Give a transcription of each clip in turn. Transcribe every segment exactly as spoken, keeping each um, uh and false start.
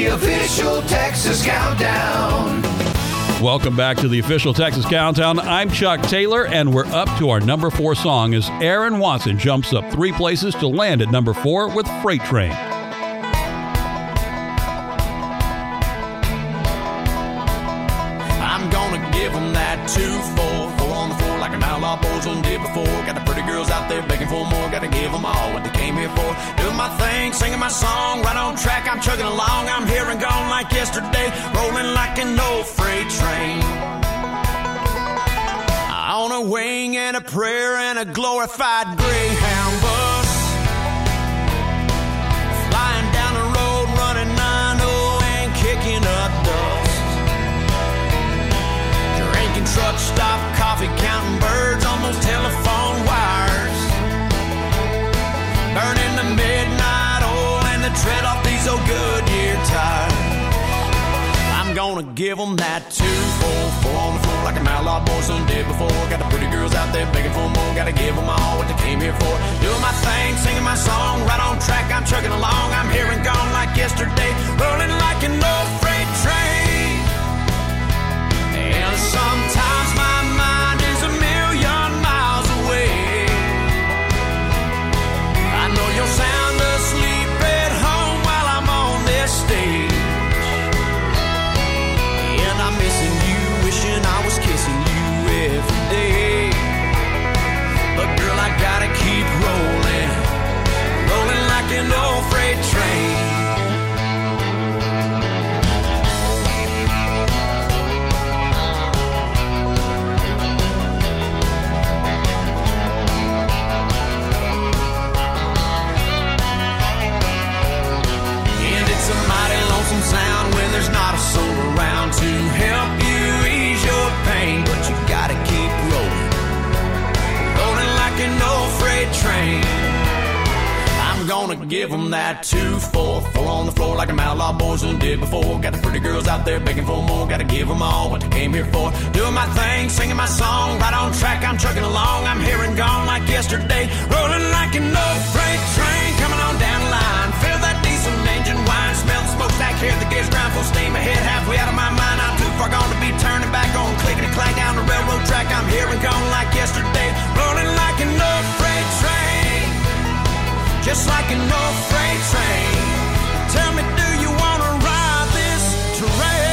the official Texas Countdown. Welcome back to the official Texas Countdown. I'm Chuck Taylor, and we're up to our number four song as Aaron Watson jumps up three places to land at number four with Freight Train. I'm gonna give them that two, four, four on the floor like an outlaw bozo did before. Got the pretty girls out there begging for more. Gotta give them all what they came here for. Doing my thing, singing my song, right on track. I'm chugging along. I'm here and gone like yesterday, rolling like an old freight train. On a wing and a prayer and a glorified Greyhound bus, flying down the road, running nine oh and kicking up dust. Drinking truck stop coffee, counting birds on those telephone wires, burning the midnight oil and the tread off these old Goodyear tires. I'm gonna give them that two, four, four on the floor like an outlaw boy son did before. Got the pretty girls out there begging for more. Gotta give them all what they came here for. Doing my thing, singing my song, right on track. I'm chugging along. I'm here and gone like yesterday, rolling like an old freight train. And sometimes my mind is a million miles away. I know you're sound asleep at home while I'm on this stage. I'm missing you, wishing I was kissing you every day. But girl, I gotta keep rolling, rolling like an old freight train. And it's a mighty lonesome sound when there's not a soul around to help you ease your pain. But you gotta keep rolling, rolling like an old freight train. I'm gonna give them that two, four, four on the floor like a outlaw boys who did before. Got the pretty girls out there begging for more. Gotta give them all what they came here for. Doing my thing, singing my song, right on track. I'm trucking along. I'm here and gone like yesterday, rolling like an old freight train. Coming on down the line, feel that diesel engine whine, smell the smokestack, hear the gears grind, full steam ahead, halfway out of my mind. I'm too far gone to be turning back on, clicking and clack down the railroad track. I'm here and gone like yesterday, rolling like an old freight train, just like an old freight train. Tell me, do you want to ride this train?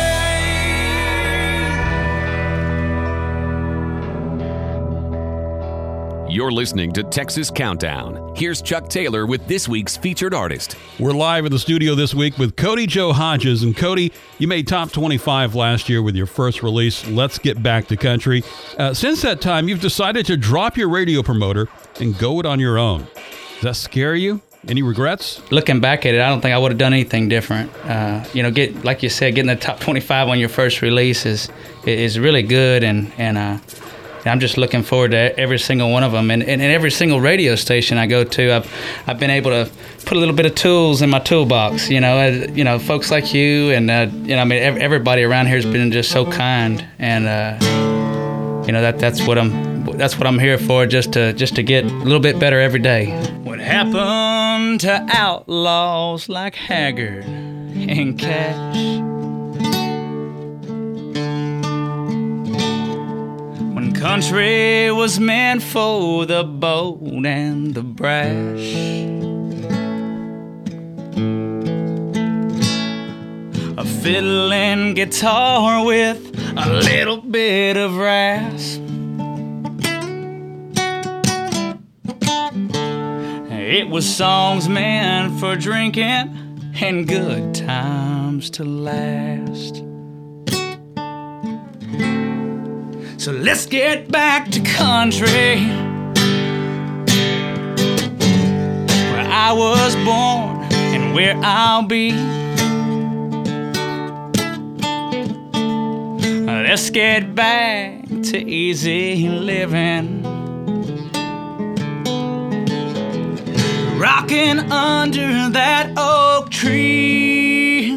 You're listening to Texas Countdown. Here's Chuck Taylor with this week's featured artist. We're live in the studio this week with Cody Joe Hodges. And Cody, you made top twenty-five last year with your first release, Let's Get Back to Country. Uh, since that time, you've decided to drop your radio promoter and go it on your own. Does that scare you? Any regrets? Looking back at it, I don't think I would have done anything different. Uh, you know, get like you said, getting the top twenty-five on your first release is is really good, and and uh, I'm just looking forward to every single one of them. And, and, and every single radio station I go to, I've I've been able to put a little bit of tools in my toolbox. You know, uh, you know, folks like you, and uh, you know, I mean, everybody around here has been just so kind, and uh, you know that that's what I'm. That's what I'm here for, just to just to get a little bit better every day. What happened to outlaws like Haggard and Cash? When country was meant for the bold and the brash. A fiddle and guitar with a little bit of rasp. It was songs meant for drinking and good times to last. So let's get back to country, where I was born and where I'll be. Let's get back to easy living, rocking under that oak tree,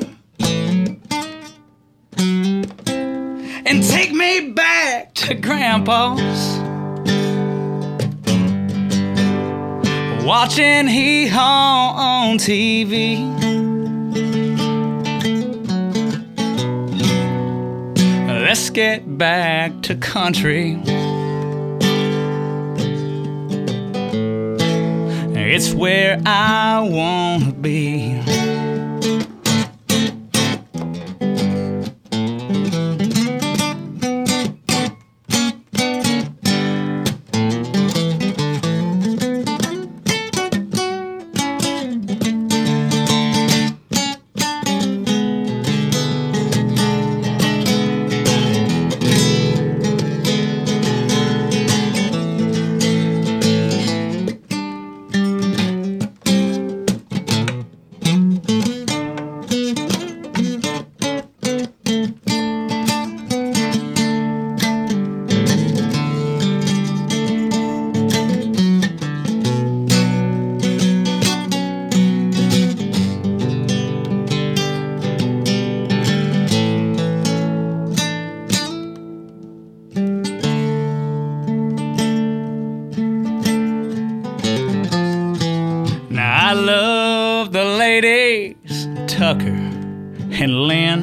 and take me back to Grandpa's, watching hee-haw on T V. get back to country. It's where I wanna be. Tucker and Lynn,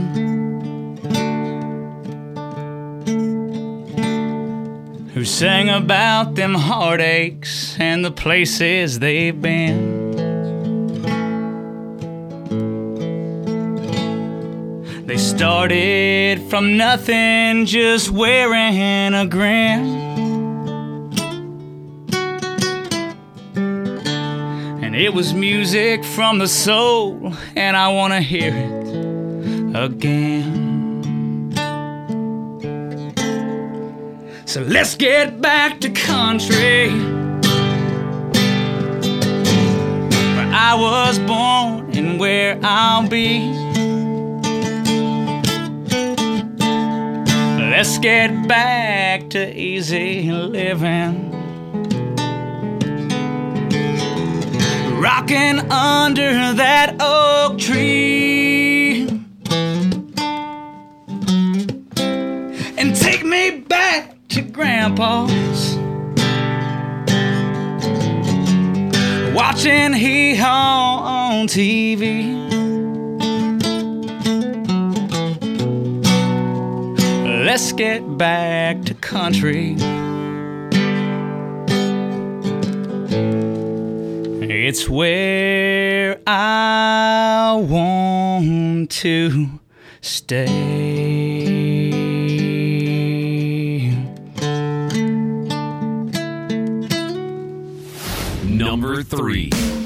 who sang about them heartaches and the places they've been. They started from nothing, just wearing a grin. It was music from the soul, and I want to hear it again. So let's get back to country, where I was born and where I'll be. Let's get back to easy living, rocking under that oak tree, and take me back to Grandpa's, watching hee-haw on T V. Let's get back to country. It's where I want to stay. Number three.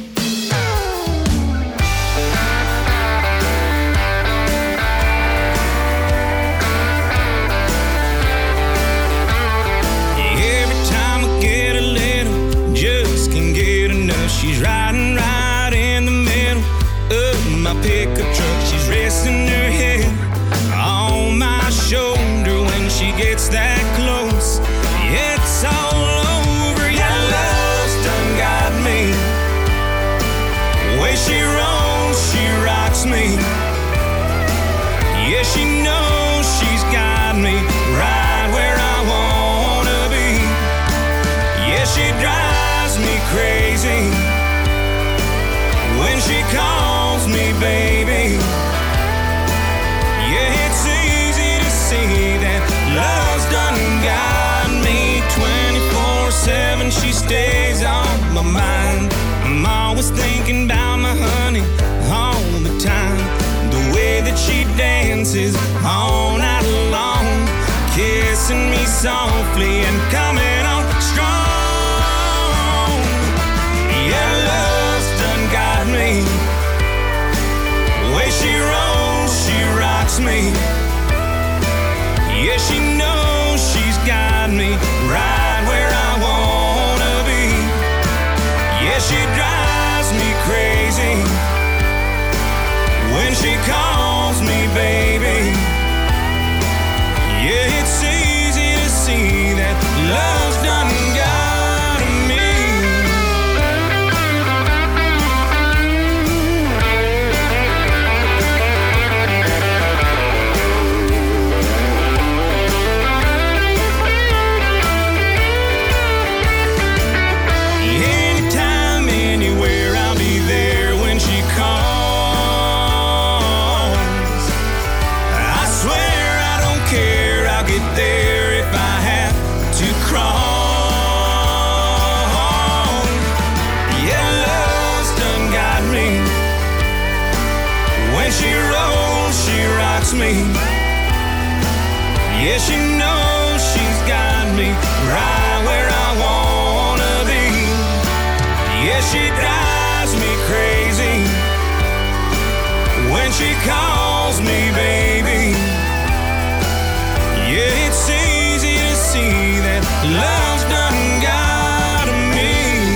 She's riding right in the middle of my pickup truck. She's resting her head on my shoulder when she gets that close. It's all over, yeah, love's done got me. The way she rolls, she rocks me. Yeah, she knows she's got me right where I wanna be. Yeah, she drives me crazy when she calls me baby. Yeah, it's easy to see that love's done got me. Twenty-four seven she stays on my mind. I'm always thinking about my honey all the time. The way that she dances all night long, kissing me softly and coming on strong. Yeah, love's done got me. The way she rolls, she rocks me. Yeah, she knows she's got me right where I wanna be. Yeah, she drives me crazy when she calls me baby. Yeah, it's easy to see that love's done got me. Anytime, anywhere, I'll be there when she calls. When she rolls, she rocks me. Yeah, she knows she's got me right where I wanna be. Yeah, she drives me crazy when she calls me baby. Yeah, it's easy to see that love's done got me.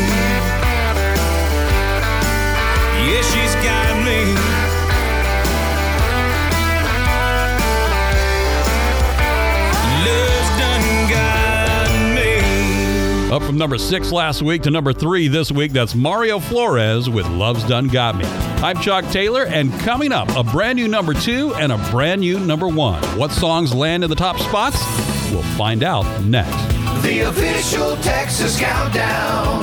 Yeah, she's got me. Up from number six last week to number three this week, that's Mario Flores with Love's Done Got Me. I'm Chuck Taylor, and coming up, a brand new number two and a brand new number one. What songs land in the top spots? We'll find out next. The official Texas Countdown.